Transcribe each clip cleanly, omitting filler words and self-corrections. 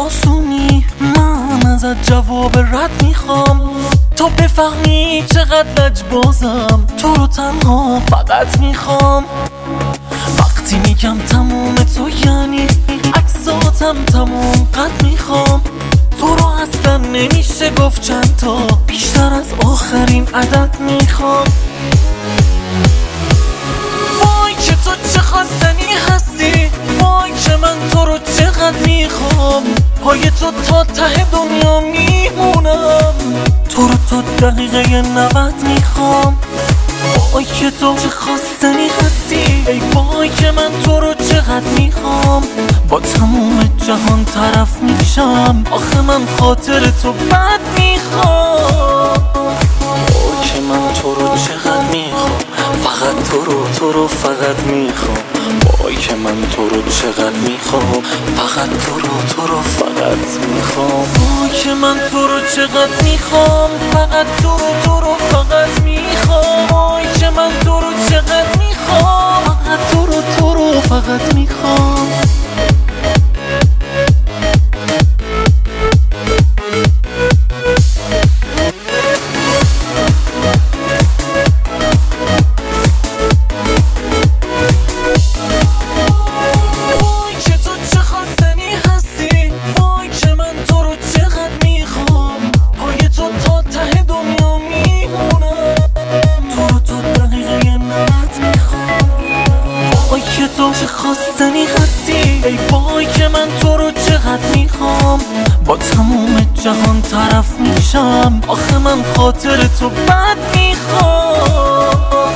آسونی من ازت جواب رد میخوام تا بفهمی چقدر لجبازم. تو رو تنها فقط میخوام. وقتی میگم تموم تو یعنی عکساتم تموم قد میخوام. تو رو اصلا نمیشه گفت چند تا، بیشتر از آخرین عدد میخوام. وای که تو چه خواستنی هستی، وای که من تو رو چقدر میخوام. پای تو تا ته دنیا میمونم، تو رو تا دقیقه 90 میخوام. وای که تو چه خواستنی هستی، ای وای که من تو رو چقدر میخوام. با تموم جهان طرف میشم، آخه من خاطر تو بد میخوام. وای که من تو رو چقدر میخوام، فقط تو رو فقط میخوام. وای که من تو رو چقدر میخوام، فقط تو رو فقط میخوام. وای که من تو رو چقدر میخوام، فقط تو رو فقط میخوام. وای که من تو رو چقدر میخوام، فقط تو رو فقط میخوام. تو چه خواستنی هستی، ای وای که من تو رو چقدر میخوام. با تموم جهان طرف میشم، آخه من خاطر تو بد میخوام.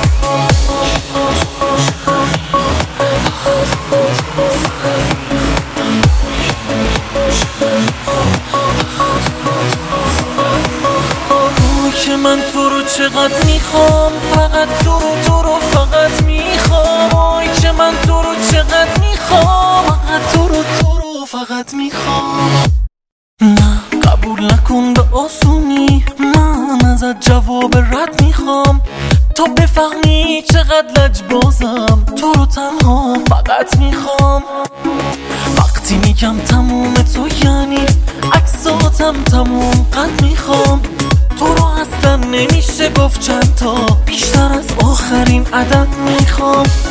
وای که من تو رو چقدر میخوام، فقط تو رو فقط میخوام. وای که من تو رو چقدر میخوام، فقط تو رو فقط میخوام. نه قبول نکن به آسونی من ازت جواب رد میخوام تا بفهمی چقدر لجبازم. تو رو تنها فقط میخوام. وقتی میگم تموم تو یعنی عکساتم تموم قد میخوام. تو رو اصلا نمیشه گفت چند تا، بیشتر از آخرین عدد میخوام.